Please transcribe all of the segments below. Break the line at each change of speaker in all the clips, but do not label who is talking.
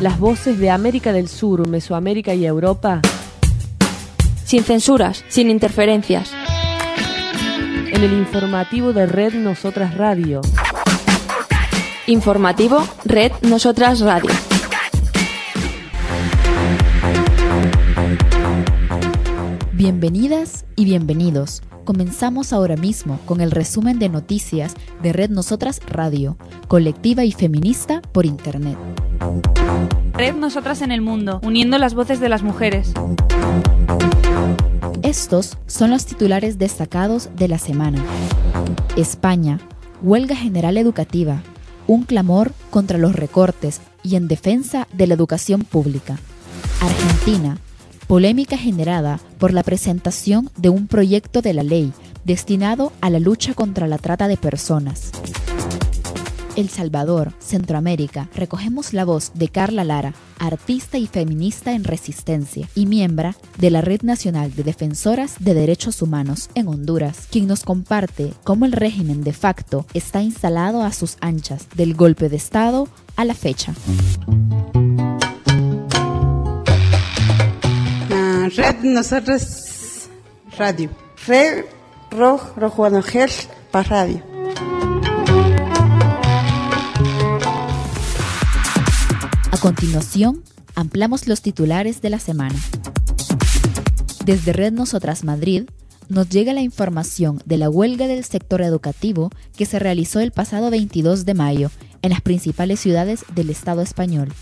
Las voces de América del Sur, Mesoamérica y Europa.
Sin censuras, sin interferencias.
En el informativo de Red Nosotras Radio.
Informativo Red Nosotras Radio.
Bienvenidas y bienvenidos. Comenzamos ahora mismo con el resumen de noticias de Red Nosotras Radio, colectiva y feminista por Internet.
Red Nosotras en el mundo, uniendo las voces de las mujeres.
Estos son los titulares destacados de la semana. España, huelga general educativa, un clamor contra los recortes y en defensa de la educación pública. Argentina, polémica generada por la presentación de un proyecto de la ley destinado a la lucha contra la trata de personas. El Salvador, Centroamérica, recogemos la voz de Carla Lara, artista y feminista en resistencia y miembro de la Red Nacional de Defensoras de Derechos Humanos en Honduras, quien nos comparte cómo el régimen de facto está instalado a sus anchas del golpe de Estado a la fecha.
Red Nosotras Radio. Red Rojo Angel para Radio.
A continuación, ampliamos los titulares de la semana. Desde Red Nosotras Madrid, nos llega la información de la huelga del sector educativo que se realizó el pasado 22 de mayo en las principales ciudades del Estado español.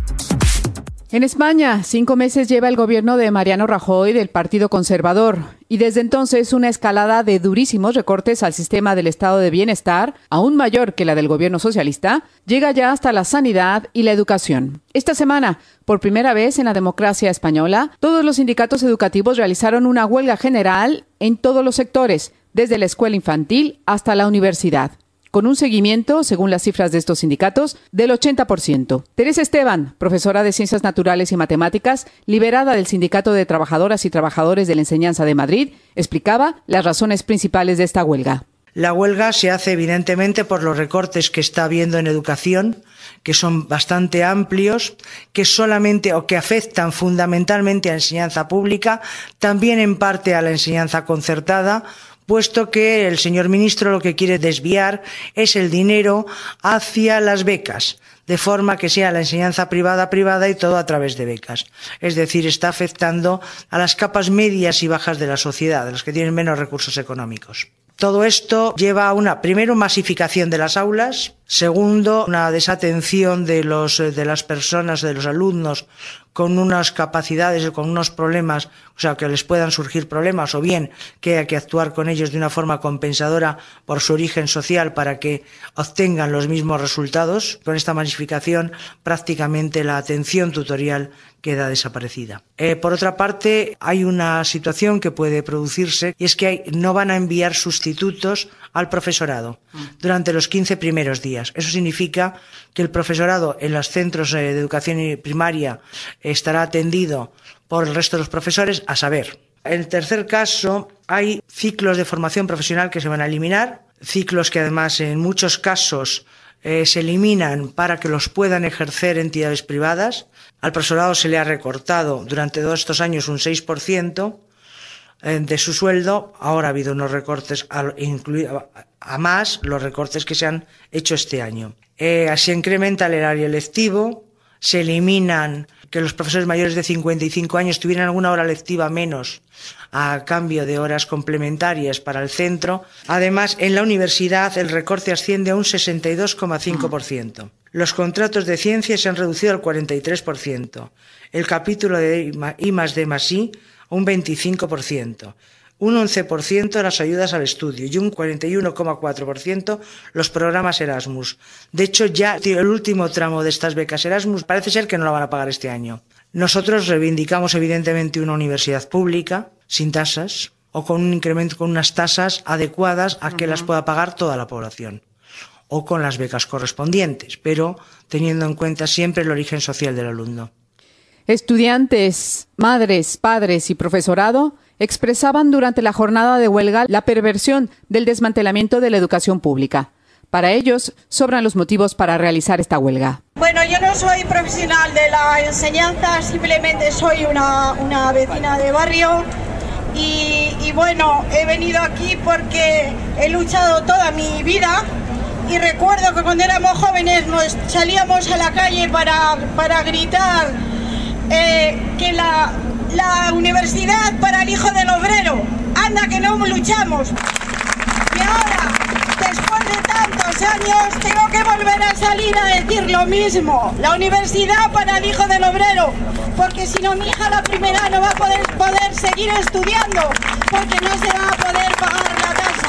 En España, 5 meses lleva el gobierno de Mariano Rajoy del Partido Conservador y desde entonces una escalada de durísimos recortes al sistema del estado de bienestar, aún mayor que la del gobierno socialista, llega ya hasta la sanidad y la educación. Esta semana, por primera vez en la democracia española, todos los sindicatos educativos realizaron una huelga general en todos los sectores, desde la escuela infantil hasta la universidad, con un seguimiento, según las cifras de estos sindicatos, del 80%. Teresa Esteban, profesora de Ciencias Naturales y Matemáticas, liberada del Sindicato de Trabajadoras y Trabajadores de la Enseñanza de Madrid, explicaba las razones principales de esta huelga.
La huelga se hace evidentemente por los recortes que está habiendo en educación, que son bastante amplios, que solamente o que afectan fundamentalmente a la enseñanza pública, también en parte a la enseñanza concertada, puesto que el señor ministro lo que quiere desviar es el dinero hacia las becas, de forma que sea la enseñanza privada y todo a través de becas. Es decir, está afectando a las capas medias y bajas de la sociedad, de los que tienen menos recursos económicos. Todo esto lleva a una, primero, masificación de las aulas, segundo, una desatención de las personas, de los alumnos, con unas capacidades, con unos problemas, o sea, que les puedan surgir problemas, o bien que hay que actuar con ellos de una forma compensadora por su origen social para que obtengan los mismos resultados. Con esta masificación, prácticamente la atención tutorial queda desaparecida. Por otra parte, hay una situación que puede producirse y es que no van a enviar sustitutos al profesorado durante los 15 primeros días. Eso significa que el profesorado en los centros de educación primaria estará atendido por el resto de los profesores, a saber. En el tercer caso, hay ciclos de formación profesional que se van a eliminar, ciclos que además en muchos casos se eliminan para que los puedan ejercer entidades privadas. Al profesorado se le ha recortado durante todos estos años un 6% de su sueldo. Ahora ha habido unos recortes a más los recortes que se han hecho este año. Se incrementa el horario lectivo, se eliminan que los profesores mayores de 55 años tuvieran alguna hora lectiva menos a cambio de horas complementarias para el centro. Además, en la universidad el recorte asciende a un 62,5%. Los contratos de ciencia se han reducido al 43%. El capítulo de I+D+I a un 25%. Un 11% las ayudas al estudio y un 41,4% los programas Erasmus. De hecho, ya el último tramo de estas becas Erasmus parece ser que no la van a pagar este año. Nosotros reivindicamos evidentemente una universidad pública, sin tasas, o con un incremento, con unas tasas adecuadas a que las pueda pagar toda la población, o con las becas correspondientes, pero teniendo en cuenta siempre el origen social del alumno.
Estudiantes, madres, padres y profesorado expresaban durante la jornada de huelga la perversión del desmantelamiento de la educación pública. Para ellos, sobran los motivos para realizar esta huelga.
Bueno, yo no soy profesional de la enseñanza, simplemente soy una vecina de barrio y bueno, he venido aquí porque he luchado toda mi vida y recuerdo que cuando éramos jóvenes nos salíamos a la calle para gritar que la universidad para el hijo del obrero, anda que no luchamos. Y ahora, después de tantos años, tengo que volver a salir a decir lo mismo. La universidad para el hijo del obrero, porque si no mi hija la primera no va a poder seguir estudiando, porque no se va a poder pagar la casa.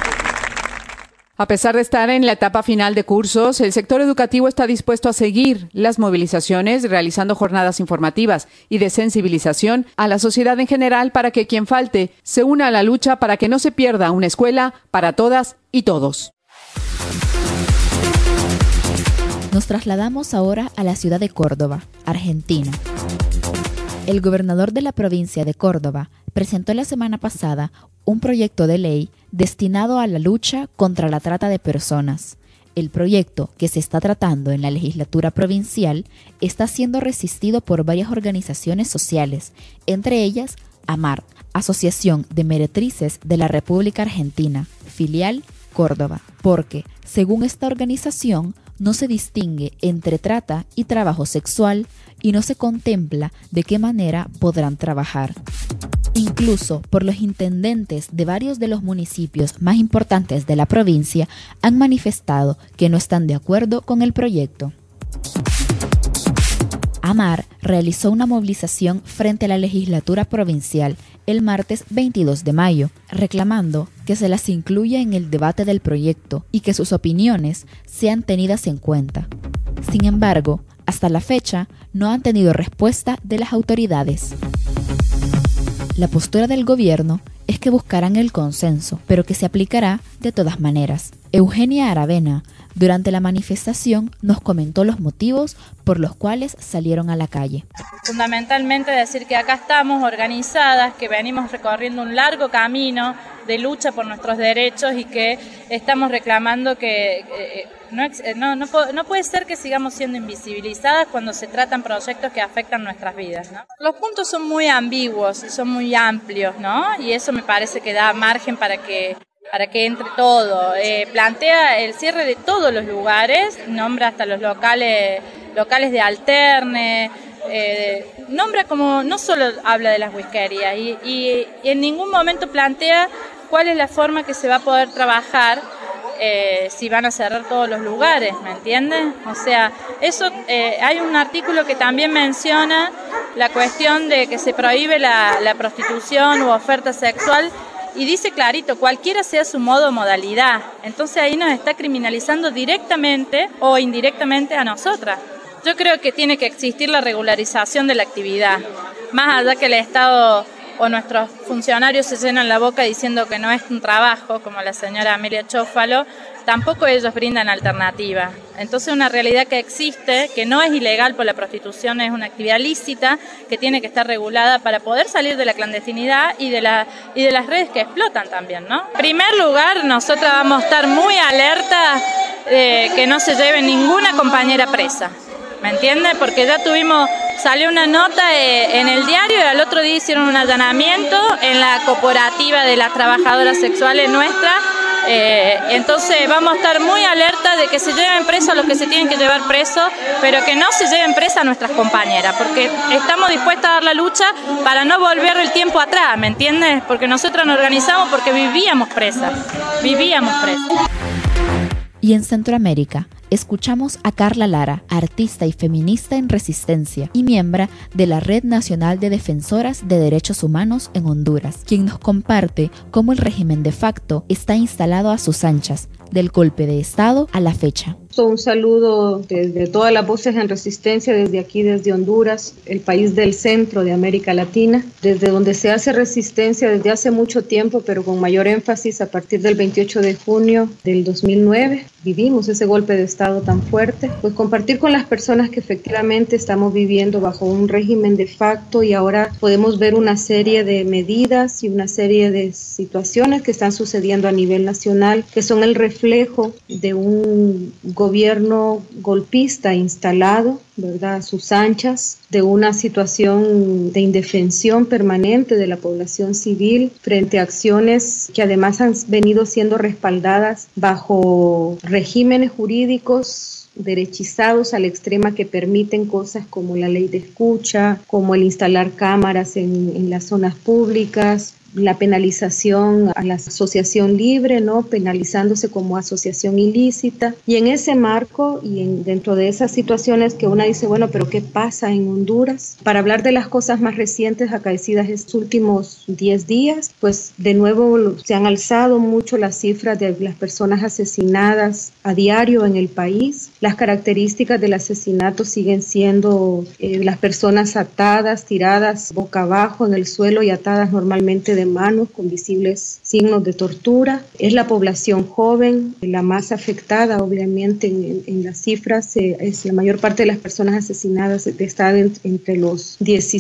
A pesar de estar en la etapa final de cursos, el sector educativo está dispuesto a seguir las movilizaciones, realizando jornadas informativas y de sensibilización a la sociedad en general para que quien falte se una a la lucha para que no se pierda una escuela para todas y todos.
Nos trasladamos ahora a la ciudad de Córdoba, Argentina. El gobernador de la provincia de Córdoba presentó la semana pasada un proyecto de ley destinado a la lucha contra la trata de personas. El proyecto, que se está tratando en la legislatura provincial, está siendo resistido por varias organizaciones sociales, entre ellas AMAR, Asociación de Meretrices de la República Argentina, filial Córdoba, porque, según esta organización, no se distingue entre trata y trabajo sexual y no se contempla de qué manera podrán trabajar. Incluso por los intendentes de varios de los municipios más importantes de la provincia han manifestado que no están de acuerdo con el proyecto. AMAR realizó una movilización frente a la legislatura provincial el martes 22 de mayo, reclamando que se las incluya en el debate del proyecto y que sus opiniones sean tenidas en cuenta. Sin embargo, hasta la fecha no han tenido respuesta de las autoridades. La postura del gobierno es que buscarán el consenso, pero que se aplicará de todas maneras. Eugenia Aravena, durante la manifestación, nos comentó los motivos por los cuales salieron a la calle.
Fundamentalmente decir que acá estamos organizadas, que venimos recorriendo un largo camino de lucha por nuestros derechos y que estamos reclamando que no puede ser que sigamos siendo invisibilizadas cuando se tratan proyectos que afectan nuestras vidas, ¿no? Los puntos son muy ambiguos y son muy amplios, ¿no? Y eso me parece que da margen para que entre todo. Plantea el cierre de todos los lugares, nombra hasta los locales de alterne, nombra como, no solo habla de las whiskerías y en ningún momento plantea cuál es la forma que se va a poder trabajar si van a cerrar todos los lugares, ¿me entiendes? O sea, eso hay un artículo que también menciona la cuestión de que se prohíbe la prostitución u oferta sexual y dice clarito, cualquiera sea su modo o modalidad. Entonces ahí nos está criminalizando directamente o indirectamente a nosotras. Yo creo que tiene que existir la regularización de la actividad, más allá que el Estado o nuestros funcionarios se llenan la boca diciendo que no es un trabajo, como la señora Amelia Chófalo, tampoco ellos brindan alternativa. Entonces una realidad que existe, que no es ilegal, por la prostitución es una actividad lícita, que tiene que estar regulada para poder salir de la clandestinidad y de las redes que explotan también, ¿no? En primer lugar, nosotras vamos a estar muy alertas de que no se lleve ninguna compañera presa. ¿Me entiendes? Porque ya salió una nota en el diario y al otro día hicieron un allanamiento en la cooperativa de las trabajadoras sexuales nuestras. Entonces vamos a estar muy alerta de que se lleven presos a los que se tienen que llevar presos, pero que no se lleven presas a nuestras compañeras, porque estamos dispuestas a dar la lucha para no volver el tiempo atrás, ¿me entiendes? Porque nosotras nos organizamos porque vivíamos presas.
Y en Centroamérica, escuchamos a Carla Lara, artista y feminista en resistencia y miembro de la Red Nacional de Defensoras de Derechos Humanos en Honduras, quien nos comparte cómo el régimen de facto está instalado a sus anchas, del golpe de Estado a la fecha.
Un saludo desde todas las voces en resistencia, desde aquí, desde Honduras, el país del centro de América Latina, desde donde se hace resistencia desde hace mucho tiempo, pero con mayor énfasis a partir del 28 de junio del 2009. Vivimos ese golpe de Estado tan fuerte, pues compartir con las personas que efectivamente estamos viviendo bajo un régimen de facto y ahora podemos ver una serie de medidas y una serie de situaciones que están sucediendo a nivel nacional, que son el reflejo reflejo de un gobierno golpista instalado, ¿verdad?, a sus anchas, de una situación de indefensión permanente de la población civil frente a acciones que además han venido siendo respaldadas bajo regímenes jurídicos derechizados al extremo que permiten cosas como la ley de escucha, como el instalar cámaras en las zonas públicas, la penalización a la asociación libre, ¿no?, penalizándose como asociación ilícita. Y en ese marco y dentro de esas situaciones que uno dice, bueno, pero ¿qué pasa en Honduras? Para hablar de las cosas más recientes acaecidas estos últimos 10 días, pues de nuevo se han alzado mucho las cifras de las personas asesinadas a diario en el país. Las características del asesinato siguen siendo las personas atadas, tiradas boca abajo en el suelo y atadas normalmente de manos con visibles signos de tortura. Es la población joven la más afectada, obviamente en las cifras. Es la mayor parte de las personas asesinadas están entre los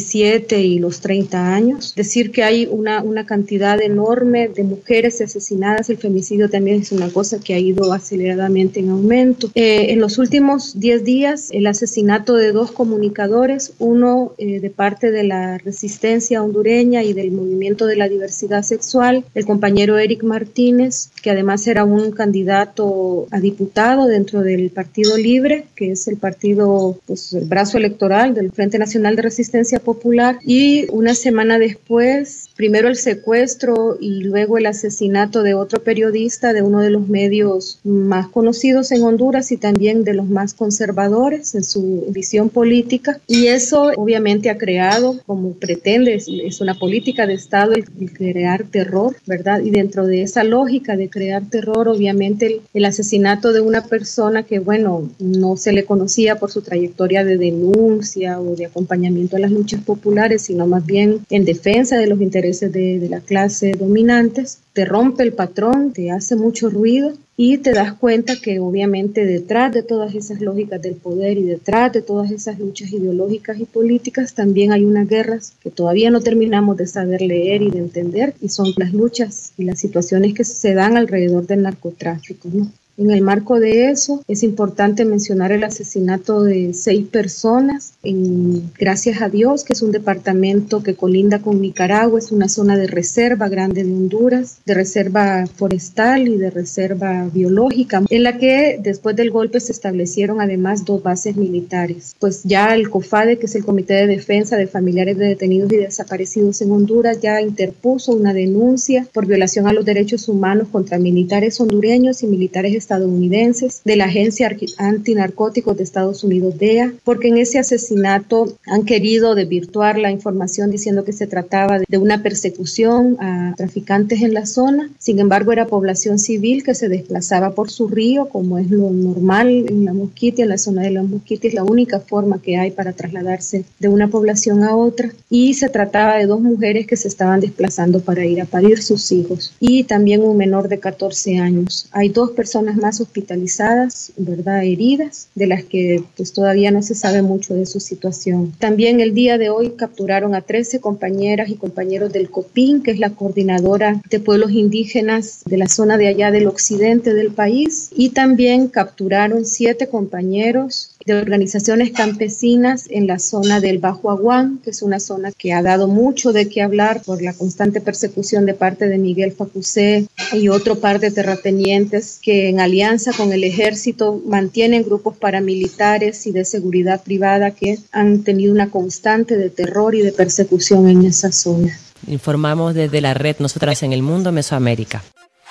17 y los 30 años. Decir que hay una cantidad enorme de mujeres asesinadas. El femicidio también es una cosa que ha ido aceleradamente en aumento. En los últimos 10 días, el asesinato de 2 comunicadores, uno de parte de la resistencia hondureña y del movimiento de la diversidad sexual, el compañero Eric Martínez, que además era un candidato a diputado dentro del Partido Libre, que es el partido, pues el brazo electoral del Frente Nacional de Resistencia Popular, y una semana después, primero el secuestro y luego el asesinato de otro periodista de uno de los medios más conocidos en Honduras y también de los más conservadores en su visión política. Y eso obviamente ha creado, como pretende, es una política de Estado, el crear terror, ¿verdad? Y dentro de esa lógica de crear terror, obviamente el asesinato de una persona que, bueno, no se le conocía por su trayectoria de denuncia o de acompañamiento a las luchas populares, sino más bien en defensa de los intereses de la clase dominantes, te rompe el patrón, te hace mucho ruido y te das cuenta que obviamente detrás de todas esas lógicas del poder y detrás de todas esas luchas ideológicas y políticas también hay unas guerras que todavía no terminamos de saber leer y de entender, y son las luchas y las situaciones que se dan alrededor del narcotráfico, ¿no? En el marco de eso, es importante mencionar el asesinato de 6 personas en Gracias a Dios, que es un departamento que colinda con Nicaragua, es una zona de reserva grande de Honduras, de reserva forestal y de reserva biológica, en la que después del golpe se establecieron además 2 bases militares. Pues ya el COFADE, que es el Comité de Defensa de Familiares de Detenidos y Desaparecidos en Honduras, ya interpuso una denuncia por violación a los derechos humanos contra militares hondureños y militares estadounidenses de la Agencia Antinarcóticos de Estados Unidos, DEA, porque en ese asesinato han querido desvirtuar la información diciendo que se trataba de una persecución a traficantes en la zona. Sin embargo, era población civil que se desplazaba por su río, como es lo normal en la Mosquitia, en la zona de la Mosquitia, es la única forma que hay para trasladarse de una población a otra, y se trataba de 2 mujeres que se estaban desplazando para ir a parir sus hijos, y también un menor de 14 años. Hay 2 personas más hospitalizadas, ¿verdad?, heridas, de las que pues todavía no se sabe mucho de su situación. También el día de hoy capturaron a 13 compañeras y compañeros del COPIN, que es la coordinadora de pueblos indígenas de la zona de allá del occidente del país, y también capturaron 7 compañeros de organizaciones campesinas en la zona del Bajo Aguán, que es una zona que ha dado mucho de qué hablar por la constante persecución de parte de Miguel Facusé y otro par de terratenientes que en alianza con el ejército mantienen grupos paramilitares y de seguridad privada que han tenido una constante de terror y de persecución en esa zona.
Informamos desde la red Nosotras en el Mundo, Mesoamérica.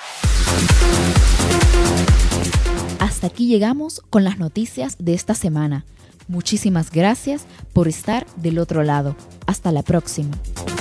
Hasta aquí llegamos con las noticias de esta semana. Muchísimas gracias por estar del otro lado. Hasta la próxima.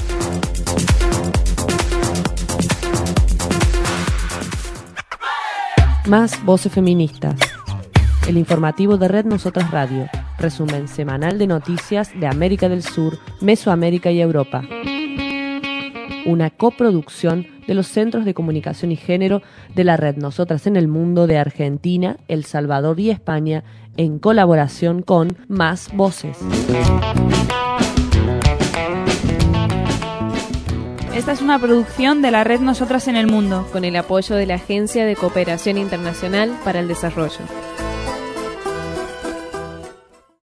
Más voces feministas. El informativo de Red Nosotras Radio. Resumen semanal de noticias de América del Sur, Mesoamérica y Europa. Una coproducción de los Centros de Comunicación y Género de la Red Nosotras en el Mundo de Argentina, El Salvador y España, en colaboración con Más Voces.
Esta es una producción de la red Nosotras en el Mundo,
con el apoyo de la Agencia de Cooperación Internacional para el Desarrollo.